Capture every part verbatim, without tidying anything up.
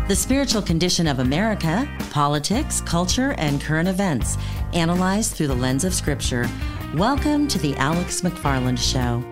The spiritual condition of America, politics, culture, and current events, analyzed through the lens of Scripture. Welcome to the Alex McFarland Show.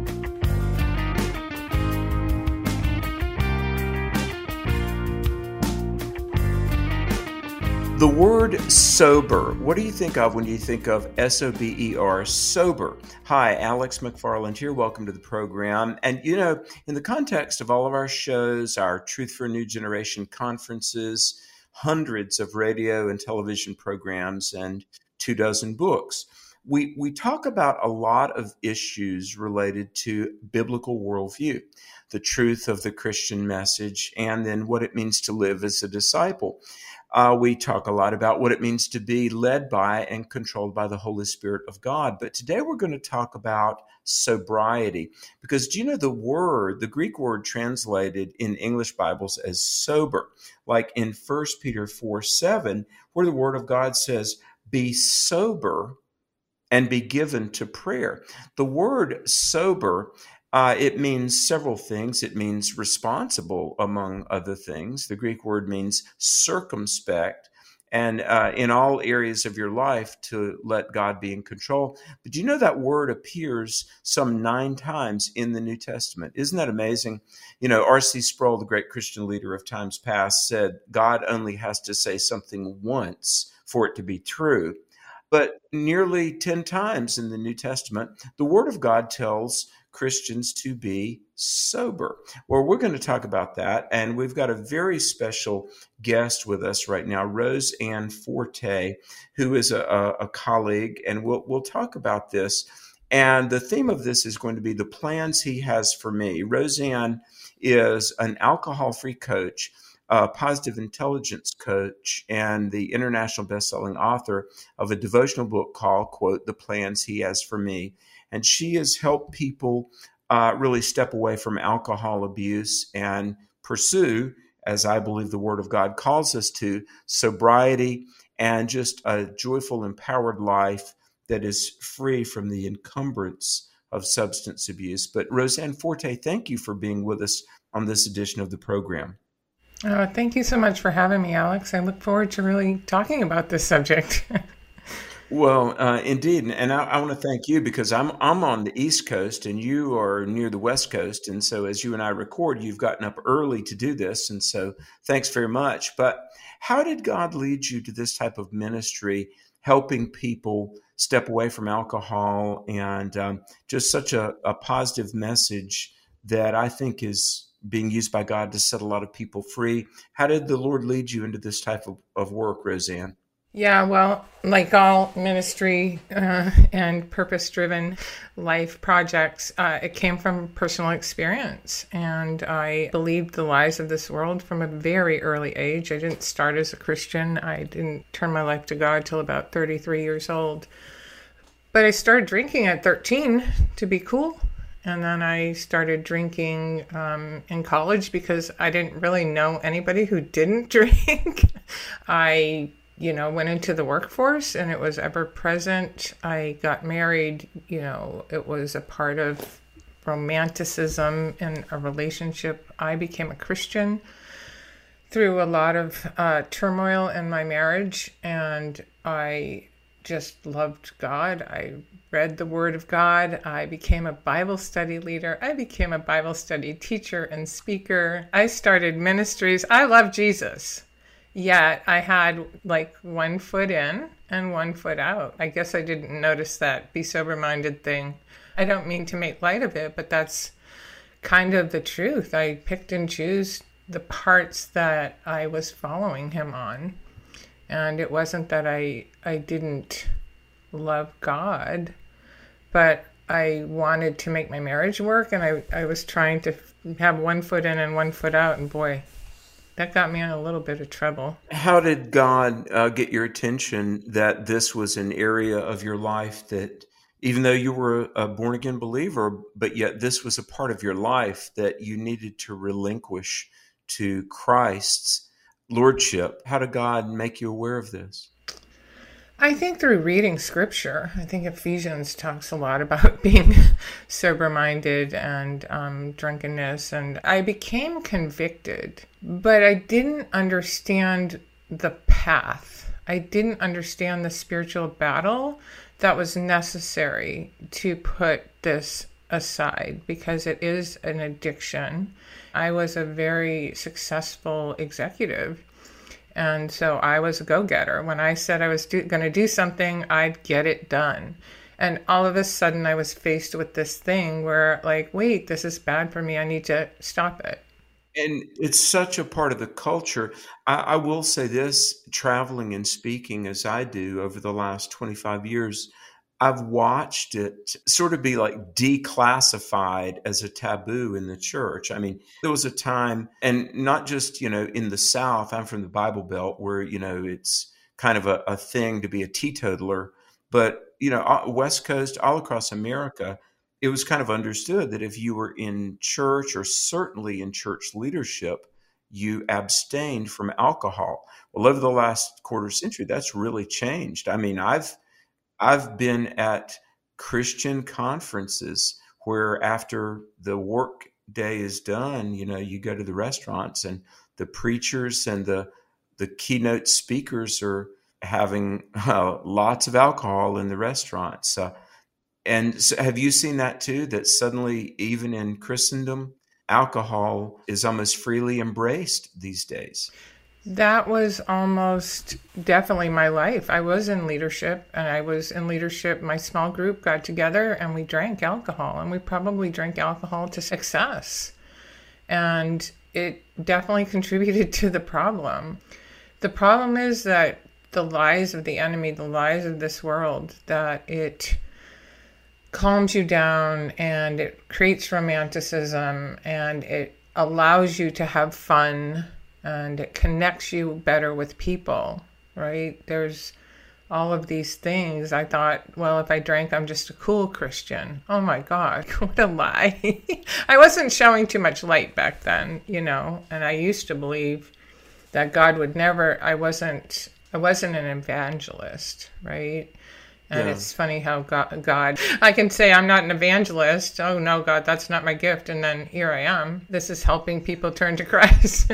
The word sober, what do you think of when you think of S O B E R, sober? Hi, Alex McFarland here. Welcome to the program. And you know, in the context of all of our shows, our Truth for a New Generation conferences, hundreds of radio and television programs, and two dozen books, we, we talk about a lot of issues related to biblical worldview, the truth of the Christian message, and then what it means to live as a disciple. Uh, we talk a lot about what it means to be led by and controlled by the Holy Spirit of God. But today we're going to talk about sobriety, because do you know the word, the Greek word translated in English Bibles as sober, like in First Peter four seven, where the word of God says, be sober and be given to prayer. The word sober, Uh, it means several things. It means responsible, among other things. The Greek word means circumspect, and uh, in all areas of your life to let God be in control. But do you know that word appears some nine times in the New Testament? Isn't that amazing? You know, R C Sproul, the great Christian leader of times past, said God only has to say something once for it to be true. But nearly ten times in the New Testament, the Word of God tells Christians to be sober. Well, we're going to talk about that, and we've got a very special guest with us right now, Rose Ann Forte, who is a, a colleague, and we'll we'll talk about this. And the theme of this is going to be the plans He has for me. Rose Ann is an alcohol-free coach, a positive intelligence coach, and the international best-selling author of a devotional book called, quote, The Plans He Has for Me. And she has helped people uh, really step away from alcohol abuse and pursue, as I believe the Word of God calls us to, sobriety and just a joyful, empowered life that is free from the encumbrance of substance abuse. But Rose Ann Forte, thank you for being with us on this edition of the program. Oh, thank you so much for having me, Alex. I look forward to really talking about this subject. Well, uh, indeed, and I, I want to thank you because I'm I'm on the East Coast and you are near the West Coast, and so as you and I record, you've gotten up early to do this, and so thanks very much. But how did God lead you to this type of ministry, helping people step away from alcohol, and um, just such a, a positive message that I think is being used by God to set a lot of people free? How did the Lord lead you into this type of, of work, Rose Ann? Yeah, well, like all ministry uh, and purpose-driven life projects, uh, it came from personal experience. And I believed the lies of this world from a very early age. I didn't start as a Christian. I didn't turn my life to God till about thirty-three years old. But I started drinking at thirteen to be cool. And then I started drinking um, in college because I didn't really know anybody who didn't drink. I you know, went into the workforce and it was ever present. I got married, you know, it was a part of romanticism in a relationship. I became a Christian through a lot of uh, turmoil in my marriage, and I just loved God. I read the Word of God. I became a Bible study leader. I became a Bible study teacher and speaker. I started ministries. I love Jesus. Yet I had like one foot in and one foot out. I guess I didn't notice that be sober-minded thing. I don't mean to make light of it, but that's kind of the truth. I picked and chose the parts that I was following him on. And it wasn't that I, I didn't love God, but I wanted to make my marriage work, and I, I was trying to have one foot in and one foot out, and boy, that got me in a little bit of trouble. How did God uh, get your attention that this was an area of your life that, even though you were a born-again believer, but yet this was a part of your life that you needed to relinquish to Christ's lordship? How did God make you aware of this? I think through reading scripture. I think Ephesians talks a lot about being sober-minded and um, drunkenness. And I became convicted, but I didn't understand the path. I didn't understand the spiritual battle that was necessary to put this aside, because it is an addiction. I was a very successful executive, and so I was a go-getter. When I said I was do- going to do something, I'd get it done. And all of a sudden I was faced with this thing where, like, wait, this is bad for me. I need to stop it. And it's such a part of the culture. I, I will say this, traveling and speaking as I do over the last twenty-five years, I've watched it sort of be like declassified as a taboo in the church. I mean, there was a time, and not just, you know, in the South, I'm from the Bible Belt, where, you know, it's kind of a, a thing to be a teetotaler. But, you know, West Coast, all across America, it was kind of understood that if you were in church, or certainly in church leadership, you abstained from alcohol. Well, over the last quarter century, that's really changed. I mean, I've I've been at Christian conferences where after the work day is done, you know, you go to the restaurants and the preachers and the the keynote speakers are having uh, lots of alcohol in the restaurants. Uh, and so have you seen that too, that suddenly, even in Christendom, alcohol is almost freely embraced these days? That was almost definitely my life. I was in leadership, and I was in leadership. My small group got together and we drank alcohol, and we probably drank alcohol to excess. And it definitely contributed to the problem. The problem is that the lies of the enemy, the lies of this world, that it calms you down and it creates romanticism and it allows you to have fun, and it connects you better with people, right? There's all of these things. I thought, well, if I drank, I'm just a cool Christian. Oh my God, what a lie. I wasn't showing too much light back then, you know, and I used to believe that God would never, I wasn't, I wasn't an evangelist, right? And yeah. It's funny how God, God, I can say I'm not an evangelist. Oh no, God, that's not my gift. And then here I am. This is helping people turn to Christ.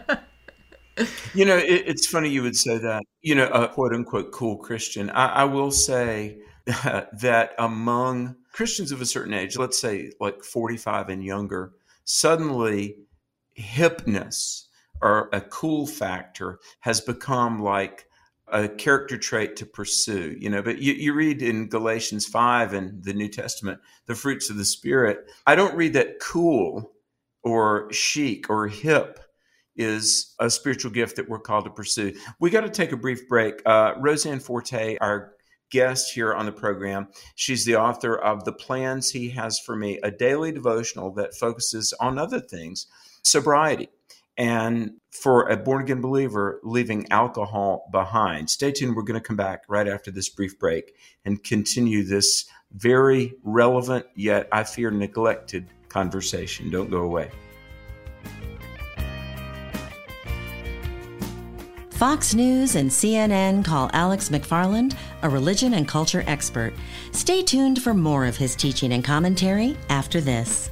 You know, it, it's funny you would say that, you know, a quote unquote cool Christian. I, I will say that among Christians of a certain age, let's say like forty-five and younger, suddenly hipness or a cool factor has become like a character trait to pursue, you know, but you, you read in Galatians five in the New Testament, the fruits of the Spirit. I don't read that cool or chic or hip is a spiritual gift that we're called to pursue. We got to take a brief break. Uh, Roseanne Forte, our guest here on the program, she's the author of The Plans He Has for Me, a daily devotional that focuses on other things, sobriety, and for a born-again believer, leaving alcohol behind. Stay tuned. We're going to come back right after this brief break and continue this very relevant, yet I fear neglected conversation. Don't go away. Fox News and C N N call Alex McFarland a religion and culture expert. Stay tuned for more of his teaching and commentary after this.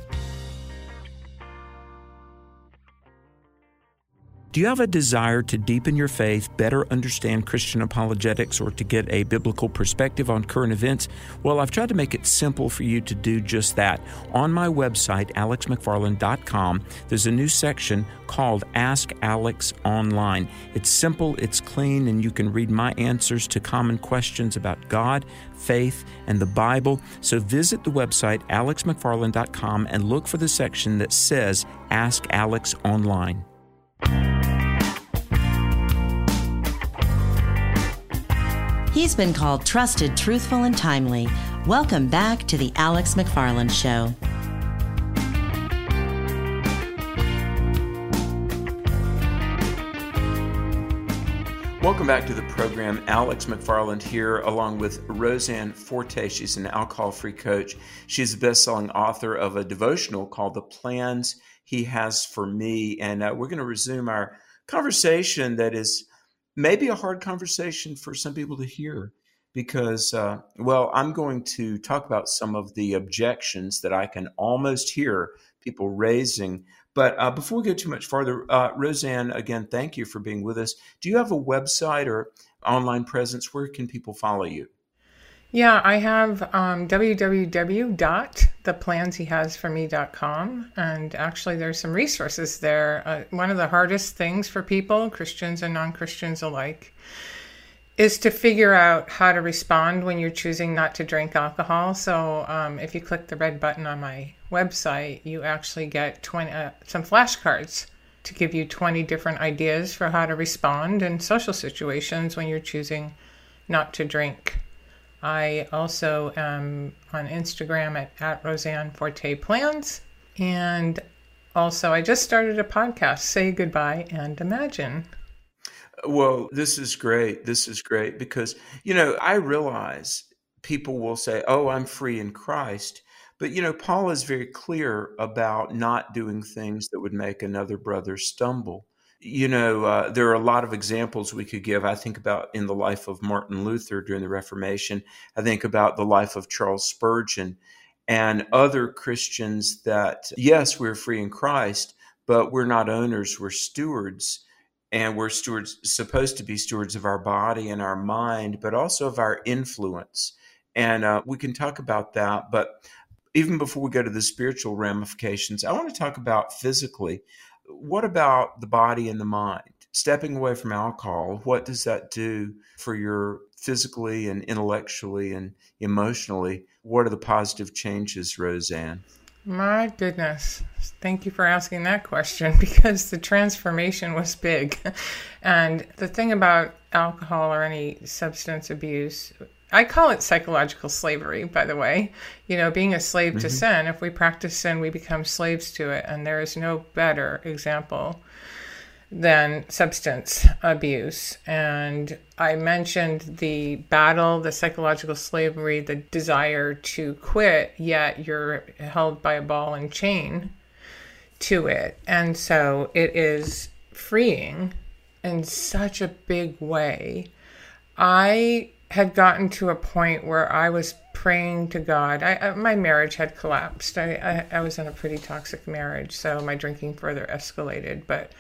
Do you have a desire to deepen your faith, better understand Christian apologetics, or to get a biblical perspective on current events? Well, I've tried to make it simple for you to do just that. On my website, alex mcfarland dot com, there's a new section called Ask Alex Online. It's simple, it's clean, and you can read my answers to common questions about God, faith, and the Bible. So visit the website, alex mcfarland dot com, and look for the section that says Ask Alex Online. He's been called trusted, truthful, and timely. Welcome back to the Alex McFarland Show. Welcome back to the program. Alex McFarland here, along with Roseanne Forte. She's an alcohol-free coach. She's the best-selling author of a devotional called The Plans He Has for Me. And uh, we're going to resume our conversation that is maybe a hard conversation for some people to hear. because, uh, well, I'm going to talk about some of the objections that I can almost hear people raising. But uh, before we go too much farther, uh, Roseanne, again, thank you for being with us. Do you have a website or online presence? Where can people follow you? Yeah, I have um, w w w dot the plans he has for me dot com. And actually, there's some resources there. Uh, one of the hardest things for people, Christians and non-Christians alike, is to figure out how to respond when you're choosing not to drink alcohol. So um, if you click the red button on my website, you actually get twenty uh, some flashcards to give you twenty different ideas for how to respond in social situations when you're choosing not to drink. I also am on Instagram at, at Roseanne Forte Plans. And also, I just started a podcast, Say Goodbye and Imagine. Well, this is great. This is great because, you know, I realize people will say, oh, I'm free in Christ. But, you know, Paul is very clear about not doing things that would make another brother stumble. You know, uh, there are a lot of examples we could give. I think about in the life of Martin Luther during the Reformation. I think about the life of Charles Spurgeon and other Christians that, yes, we're free in Christ, but we're not owners, we're stewards. And we're stewards, supposed to be stewards of our body and our mind, but also of our influence. And uh, we can talk about that. But even before we go to the spiritual ramifications, I want to talk about physically. What about the body and the mind? Stepping away from alcohol, what does that do for your physically and intellectually and emotionally? What are the positive changes, Roseanne? My goodness. Thank you for asking that question because the transformation was big. And the thing about alcohol or any substance abuse, I call it psychological slavery, by the way. You know, being a slave mm-hmm. to sin, if we practice sin, we become slaves to it. And there is no better example than substance abuse. And I mentioned the battle, the psychological slavery, the desire to quit, yet you're held by a ball and chain to it. And so it is freeing in such a big way. I had gotten to a point where I was praying to God. I, I, my marriage had collapsed. I, I, I was in a pretty toxic marriage, so my drinking further escalated. But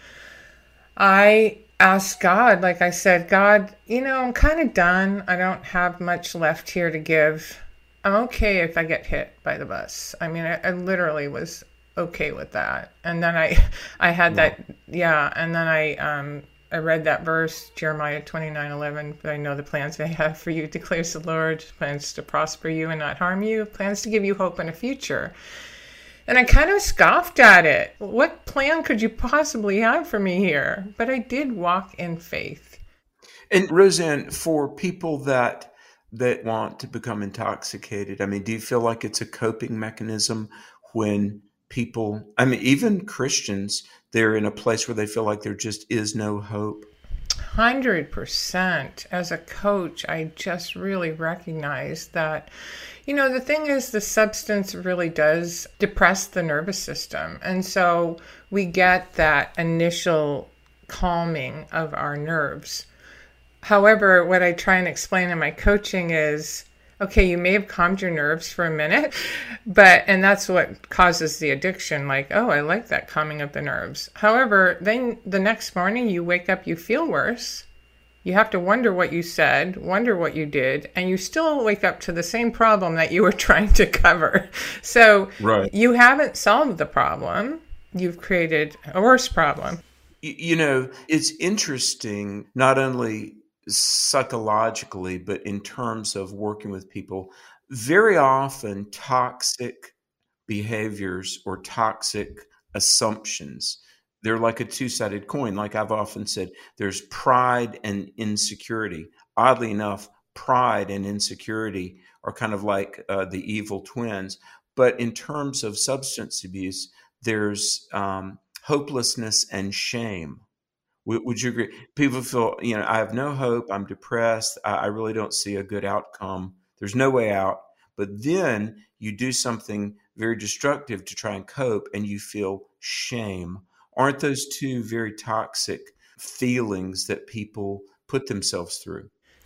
I asked God, like I said, God, you know, I'm kind of done. I don't have much left here to give. I'm okay if I get hit by the bus. I mean, I, I literally was okay with that. And then I, I had that, yeah. And then I, um, I read that verse, Jeremiah twenty-nine eleven. But I know the plans I have for you, declares the Lord, plans to prosper you and not harm you, plans to give you hope and a future. And I kind of scoffed at it. What plan could you possibly have for me here? But I did walk in faith. And Roseanne, for people that that want to become intoxicated, I mean, do you feel like it's a coping mechanism when people, I mean, even Christians, they're in a place where they feel like there just is no hope? one hundred percent. As a coach, I just really recognize that, you know, the thing is the substance really does depress the nervous system. And so we get that initial calming of our nerves. However, what I try and explain in my coaching is, okay, you may have calmed your nerves for a minute, but, and that's what causes the addiction. Like, oh, I like that calming of the nerves. However, then the next morning you wake up, you feel worse. You have to wonder what you said, wonder what you did, and you still wake up to the same problem that you were trying to cover. So right. You haven't solved the problem. You've created a worse problem. You know, it's interesting, not only psychologically, but in terms of working with people, very often toxic behaviors or toxic assumptions, they're like a two-sided coin. Like I've often said, there's pride and insecurity. Oddly enough, pride and insecurity are kind of like uh, the evil twins. But in terms of substance abuse, there's um, hopelessness and shame. Would you agree? People feel, you know, I have no hope. I'm depressed. I really don't see a good outcome. There's no way out. But then you do something very destructive to try and cope and you feel shame. Aren't those two very toxic feelings that people put themselves through?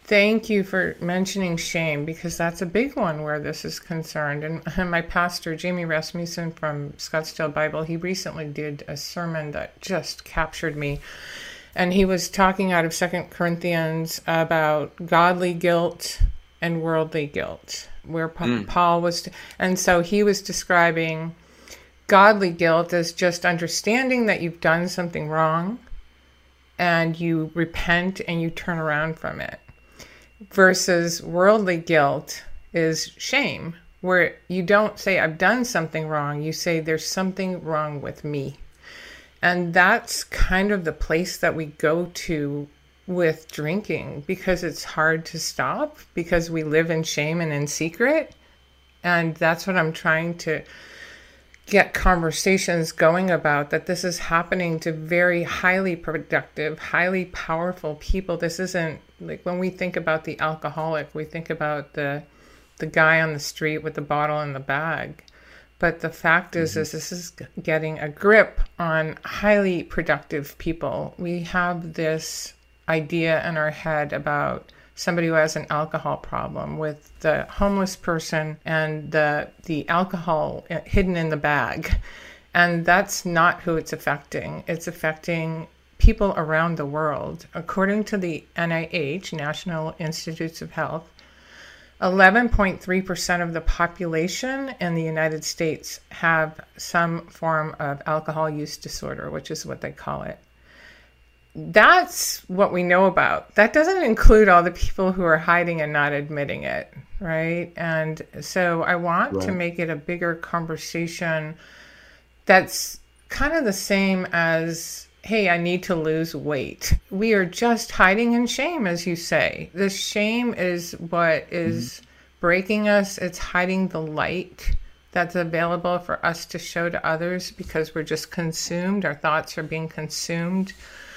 Thank you for mentioning shame, because that's a big one where this is concerned. And, and my pastor, Jamie Rasmussen from Scottsdale Bible, he recently did a sermon that just captured me. And he was talking out of Second Corinthians about godly guilt and worldly guilt, where mm. Paul was. And so he was describing godly guilt as just understanding that you've done something wrong and you repent and you turn around from it. Versus worldly guilt is shame, where you don't say, I've done something wrong. You say, there's something wrong with me. And that's kind of the place that we go to with drinking, because it's hard to stop, because we live in shame and in secret. And that's what I'm trying to get conversations going about, that this is happening to very highly productive, highly powerful people. This isn't like when we think about the alcoholic, we think about the the guy on the street with the bottle in the bag. But the fact is, mm-hmm. is this is getting a grip on highly productive people. We have this idea in our head about somebody who has an alcohol problem with the homeless person and the the alcohol hidden in the bag. And that's not who it's affecting. It's affecting people around the world. According to the N I H, National Institutes of Health, eleven point three percent of the population in the United States have some form of alcohol use disorder, which is what they call it. That's what we know about. That doesn't include all the people who are hiding and not admitting it, right? And so I want right. to make it a bigger conversation that's kind of the same as, hey, I need to lose weight. We are just hiding in shame, as you say. The shame is what is mm-hmm. breaking us. It's hiding the light that's available for us to show to others, because we're just consumed. Our thoughts are being consumed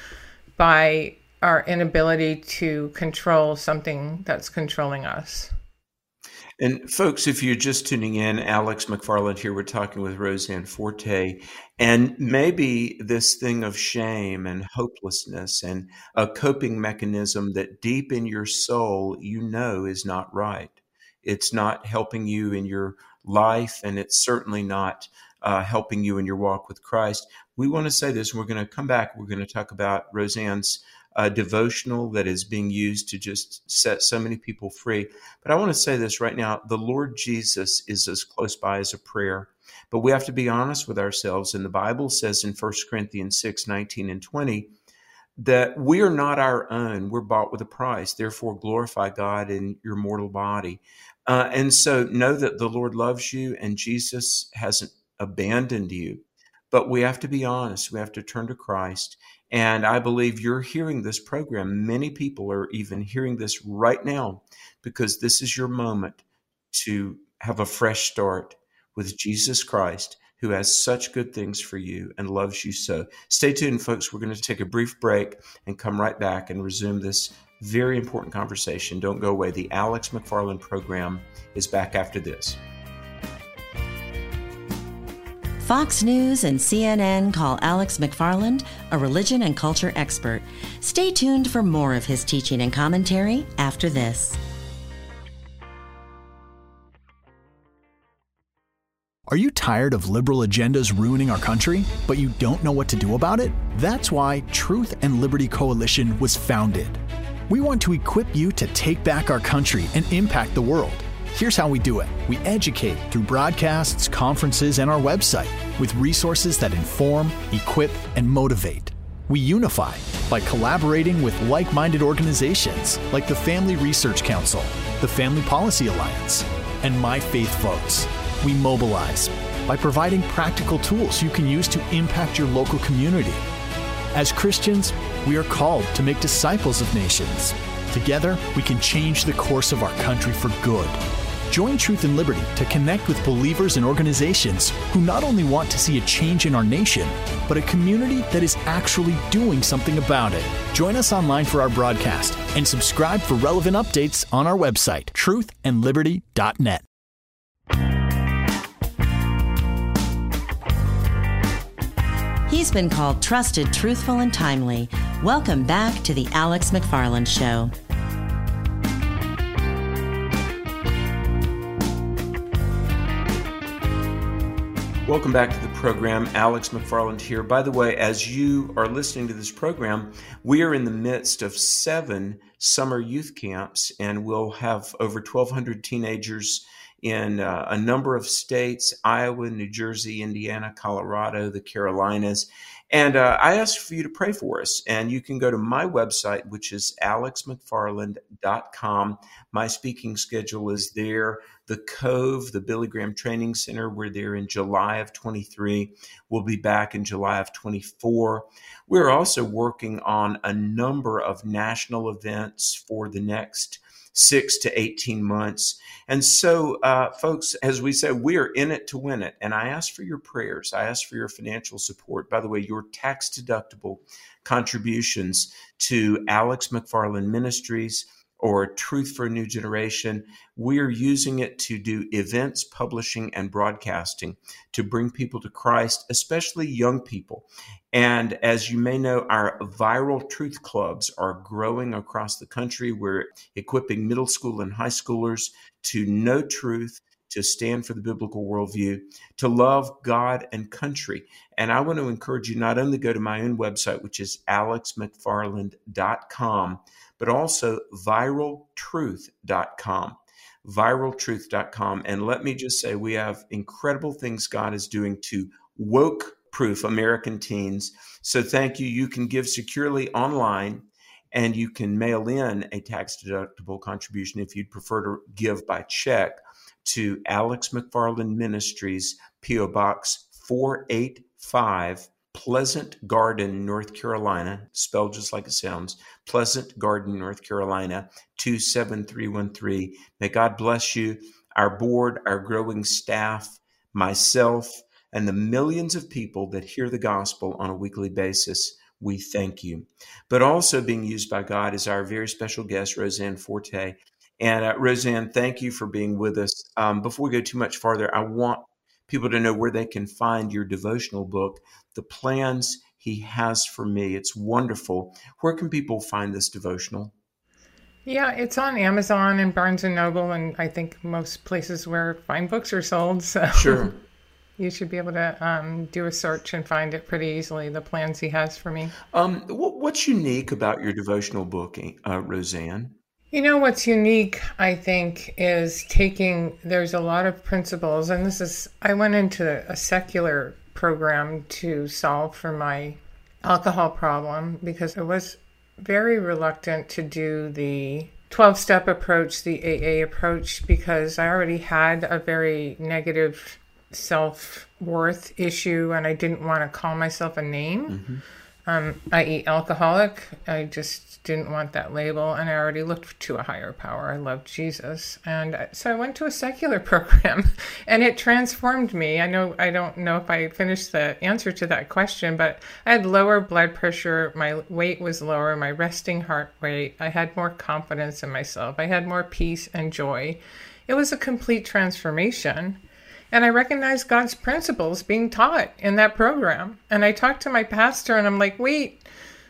by our inability to control something that's controlling us. And folks, if you're just tuning in, Alex McFarland here. We're talking with Roseanne Forte. And maybe this thing of shame and hopelessness and a coping mechanism that deep in your soul you know is not right. It's not helping you in your life, and it's certainly not uh, helping you in your walk with Christ. We want to say this, and we're going to come back. We're going to talk about Roseanne's uh, devotional that is being used to just set so many people free. But I want to say this right now. The Lord Jesus is as close by as a prayer. But we have to be honest with ourselves. And the Bible says in First Corinthians six, nineteen and twenty, that we are not our own. We're bought with a price. Therefore, glorify God in your mortal body. Uh, and so know that the Lord loves you and Jesus hasn't abandoned you. But we have to be honest. We have to turn to Christ. And I believe you're hearing this program. Many people are even hearing this right now, because this is your moment to have a fresh start with Jesus Christ, who has such good things for you and loves you so. Stay tuned, folks. We're going to take a brief break and come right back and resume this very important conversation. Don't go away. The Alex McFarland program is back after this. Fox News and C N N call Alex McFarland a religion and culture expert. Stay tuned for more of his teaching and commentary after this. Are you tired of liberal agendas ruining our country, but you don't know what to do about it? That's why Truth and Liberty Coalition was founded. We want to equip you to take back our country and impact the world. Here's how we do it. We educate through broadcasts, conferences, and our website with resources that inform, equip, and motivate. We unify by collaborating with like-minded organizations like the Family Research Council, the Family Policy Alliance, and My Faith Votes. We mobilize by providing practical tools you can use to impact your local community. As Christians, we are called to make disciples of nations. Together, we can change the course of our country for good. Join Truth and Liberty to connect with believers and organizations who not only want to see a change in our nation, but a community that is actually doing something about it. Join us online for our broadcast and subscribe for relevant updates on our website, truth and liberty dot net. He's been called trusted, truthful, and timely. Welcome back to the Alex McFarland Show. Welcome back to the program. Alex McFarland here. By the way, as you are listening to this program, we are in the midst of seven summer youth camps, and we'll have over twelve hundred teenagers in uh, a number of states: Iowa, New Jersey, Indiana, Colorado, the Carolinas. And uh, I ask for you to pray for us. And you can go to my website, which is alex mcfarland dot com. My speaking schedule is there. The Cove, the Billy Graham Training Center, we're there in July of twenty-three. We'll be back in July of twenty-four. We're also working on a number of national events for the next six to eighteen months. And so, uh, folks, as we said, we are in it to win it. And I ask for your prayers. I ask for your financial support. By the way, your tax-deductible contributions to Alex McFarland Ministries or Truth for a New Generation, we are using it to do events, publishing, and broadcasting to bring people to Christ, especially young people. And as you may know, our viral truth clubs are growing across the country. We're equipping middle school and high schoolers to know truth, to stand for the biblical worldview, to love God and country. And I want to encourage you not only go to my own website, which is alex mcfarland dot com, but also viral truth dot com, viral truth dot com. And let me just say, we have incredible things God is doing to woke-proof American teens. So thank you. You can give securely online, and you can mail in a tax-deductible contribution if you'd prefer to give by check to Alex McFarland Ministries, P O Box four eighty-five, Pleasant Garden, North Carolina, spelled just like it sounds, Pleasant Garden, North Carolina, two seven three one three. May God bless you, our board, our growing staff, myself, and the millions of people that hear the gospel on a weekly basis. We thank you. But also being used by God is our very special guest, Roseanne Forte. And uh, Roseanne, thank you for being with us. Um, before we go too much farther, I want people to know where they can find your devotional book, The Plans He Has for Me. It's wonderful. Where can people find this devotional? Yeah, it's on Amazon and Barnes and Noble, and I think most places where fine books are sold. So sure. You should be able to um, do a search and find it pretty easily, The Plans He Has for Me. Um, what's unique about your devotional book, uh, Roseanne? You know, what's unique, I think, is taking, there's a lot of principles, and this is, I went into a secular program to solve for my alcohol problem because I was very reluctant to do the twelve-step approach, the A A approach, because I already had a very negative self-worth issue and I didn't want to call myself a name. Mm-hmm. Um, that is alcoholic. I just didn't want that label, and I already looked to a higher power. I loved Jesus, and so I went to a secular program, and it transformed me. I know I don't know if I finished the answer to that question, but I had lower blood pressure. My weight was lower. My resting heart rate. I had more confidence in myself. I had more peace and joy. It was a complete transformation. And I recognized God's principles being taught in that program. And I talked to my pastor and I'm like, wait,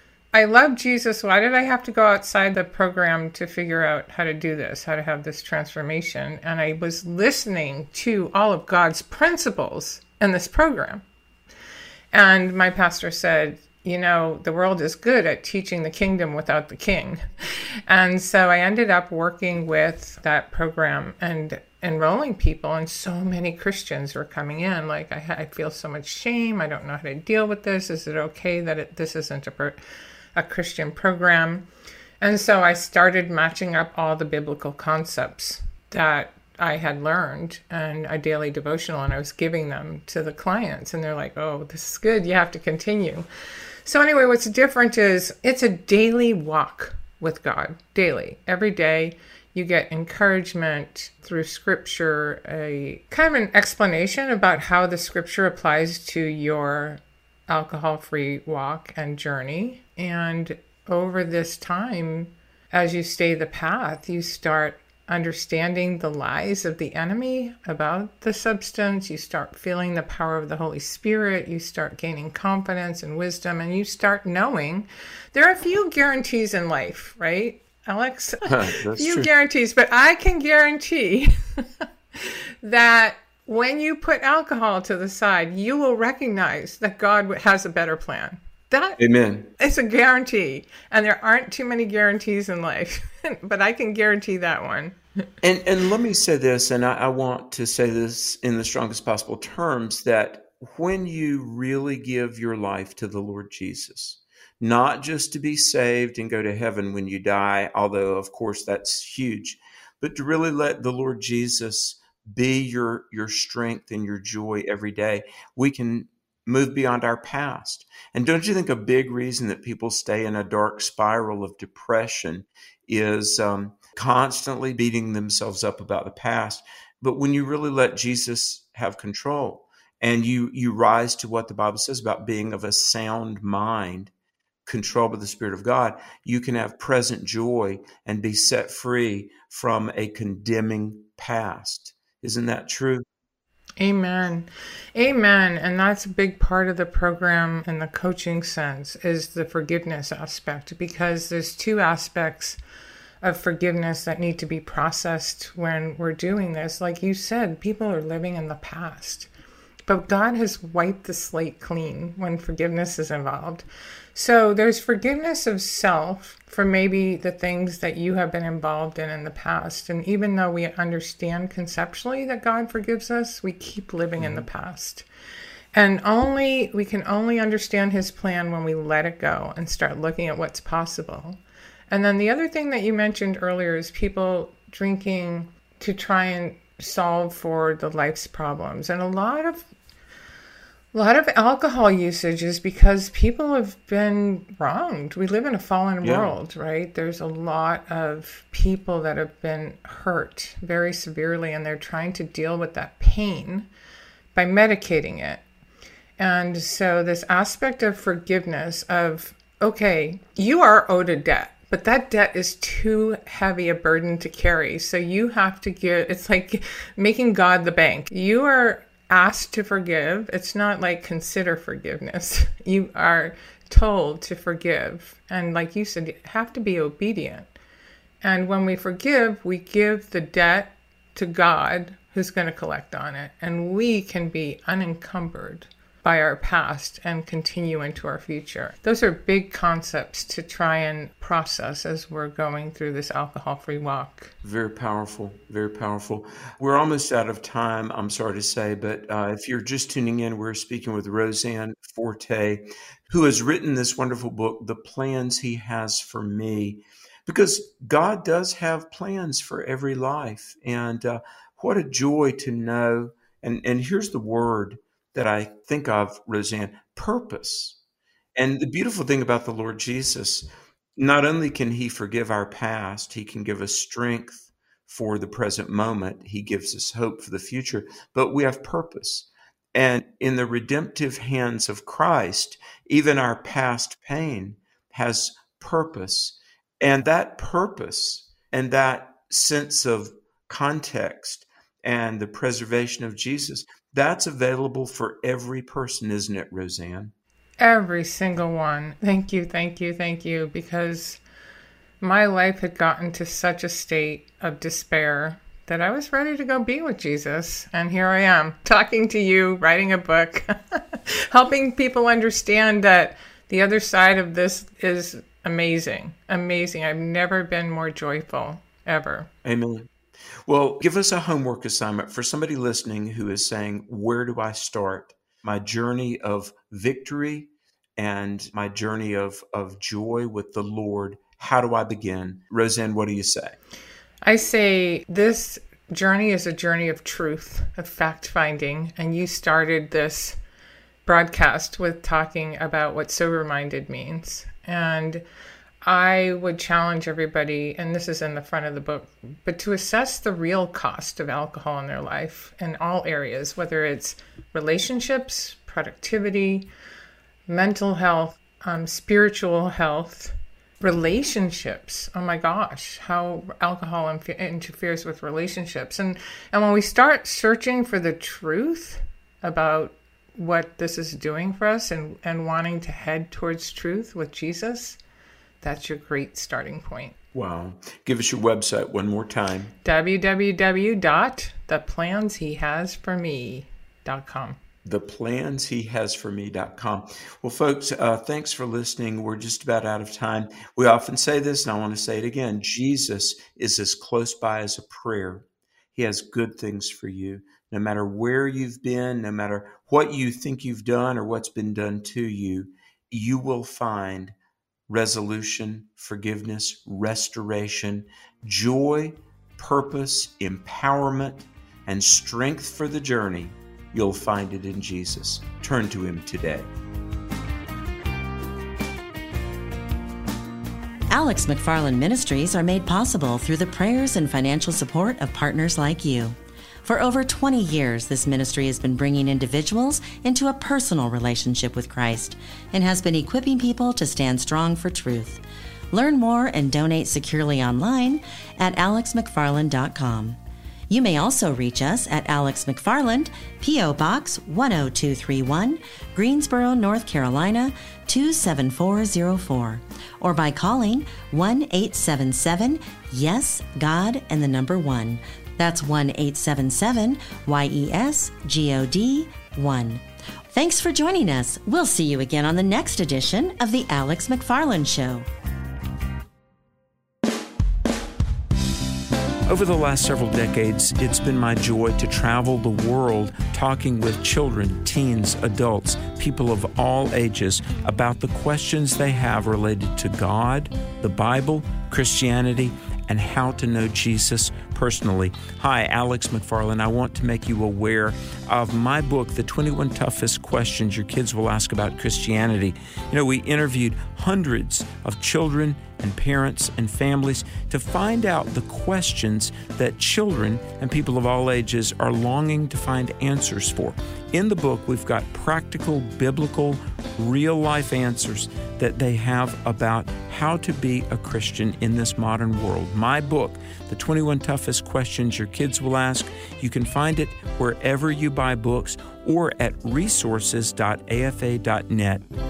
I love Jesus. Why did I have to go outside the program to figure out how to do this, how to have this transformation? And I was listening to all of God's principles in this program. And my pastor said, you know, the world is good at teaching the kingdom without the king. And so I ended up working with that program and enrolling people, and so many Christians were coming in. Like, I, I feel so much shame. I don't know how to deal with this. Is it okay that it, this isn't a, a Christian program? And so I started matching up all the biblical concepts that I had learned in a daily devotional, and I was giving them to the clients. And they're like, oh, this is good. You have to continue. So anyway, what's different is it's a daily walk with God, daily, every day. You get encouragement through scripture, a kind of an explanation about how the scripture applies to your alcohol-free walk and journey. And over this time, as you stay the path, you start understanding the lies of the enemy about the substance. You start feeling the power of the Holy Spirit. You start gaining confidence and wisdom, and you start knowing there are a few guarantees in life, right, Alex? That's few true. guarantees, but I can guarantee that when you put alcohol to the side, you will recognize that God has a better plan. That Amen. It's a guarantee. And there aren't too many guarantees in life, but I can guarantee that one. And and let me say this, and I, I want to say this in the strongest possible terms, that when you really give your life to the Lord Jesus, not just to be saved and go to heaven when you die, although of course that's huge, but to really let the Lord Jesus be your, your strength and your joy every day, we can move beyond our past. And don't you think a big reason that people stay in a dark spiral of depression is um, constantly beating themselves up about the past? But when you really let Jesus have control and you, you rise to what the Bible says about being of a sound mind, controlled by the Spirit of God, you can have present joy and be set free from a condemning past. Isn't that true? Amen. Amen. And that's a big part of the program in the coaching sense is the forgiveness aspect, because there's two aspects of forgiveness that need to be processed when we're doing this. Like you said, people are living in the past, but God has wiped the slate clean when forgiveness is involved. So there's forgiveness of self for maybe the things that you have been involved in in the past. And even though we understand conceptually that God forgives us, we keep living in the past. And only we can only understand his plan when we let it go and start looking at what's possible. And then the other thing that you mentioned earlier is people drinking to try and solve for the life's problems. And a lot of A lot of alcohol usage is because people have been wronged. We live in a fallen Yeah. world, right? There's a lot of people that have been hurt very severely, and they're trying to deal with that pain by medicating it. And so this aspect of forgiveness of, okay, you are owed a debt, but that debt is too heavy a burden to carry. So you have to give, it's like making God the bank. You are asked to forgive. It's not like consider forgiveness. You are told to forgive. And like you said, you have to be obedient. And when we forgive, we give the debt to God who's going to collect on it. And we can be unencumbered by our past and continue into our future. Those are big concepts to try and process as we're going through this alcohol-free walk. Very powerful, very powerful. We're almost out of time, I'm sorry to say, but uh, if you're just tuning in, we're speaking with Roseanne Forte, who has written this wonderful book, The Plans He Has for Me, because God does have plans for every life. And uh, what a joy to know. And, and here's the word that I think of, Roseanne, purpose. And the beautiful thing about the Lord Jesus, not only can he forgive our past, he can give us strength for the present moment. He gives us hope for the future, but we have purpose. And in the redemptive hands of Christ, even our past pain has purpose. And that purpose and that sense of context and the preservation of Jesus, that's available for every person, isn't it, Roseanne? Every single one. Thank you, thank you, thank you. Because my life had gotten to such a state of despair that I was ready to go be with Jesus. And here I am, talking to you, writing a book, helping people understand that the other side of this is amazing, amazing. I've never been more joyful, ever. Amen. Well, give us a homework assignment for somebody listening who is saying, where do I start my journey of victory and my journey of, of joy with the Lord? How do I begin? Roseanne, what do you say? I say this journey is a journey of truth, of fact-finding. And you started this broadcast with talking about what sober-minded means. And I would challenge everybody, and this is in the front of the book, but to assess the real cost of alcohol in their life in all areas, whether it's relationships, productivity, mental health, um, spiritual health, relationships. Oh my gosh, how alcohol inf- interferes with relationships. And, and when we start searching for the truth about what this is doing for us and, and wanting to head towards truth with Jesus, that's your great starting point. Wow. Give us your website one more time. w w w dot the plans he has for me dot com. the plans he has for me dot com. Well, folks, uh, thanks for listening. We're just about out of time. We often say this, and I want to say it again. Jesus is as close by as a prayer. He has good things for you. No matter where you've been, no matter what you think you've done or what's been done to you, you will find resolution, forgiveness, restoration, joy, purpose, empowerment, and strength for the journey. You'll find it in Jesus. Turn to him today. Alex McFarland Ministries are made possible through the prayers and financial support of partners like you. For over twenty years, this ministry has been bringing individuals into a personal relationship with Christ and has been equipping people to stand strong for truth. Learn more and donate securely online at alex mcfarland dot com. You may also reach us at Alex McFarland, P O. Box one oh two three one, Greensboro, North Carolina two seven four zero four, or by calling one eight seven seven, YES, God, and the number one. That's one eight seven seven, Y E S, G O D, one. Thanks for joining us. We'll see you again on the next edition of The Alex McFarland Show. Over the last several decades, it's been my joy to travel the world talking with children, teens, adults, people of all ages about the questions they have related to God, the Bible, Christianity, and how to know Jesus personally. Hi, Alex McFarland. I want to make you aware of my book, The twenty-one Toughest Questions Your Kids Will Ask About Christianity. You know, we interviewed hundreds of children and parents and families to find out the questions that children and people of all ages are longing to find answers for. In the book, we've got practical, biblical, real-life answers that they have about how to be a Christian in this modern world. My book, The twenty-one Toughest Questions Your Kids Will Ask, you can find it wherever you buy books or at resources dot a f a dot net.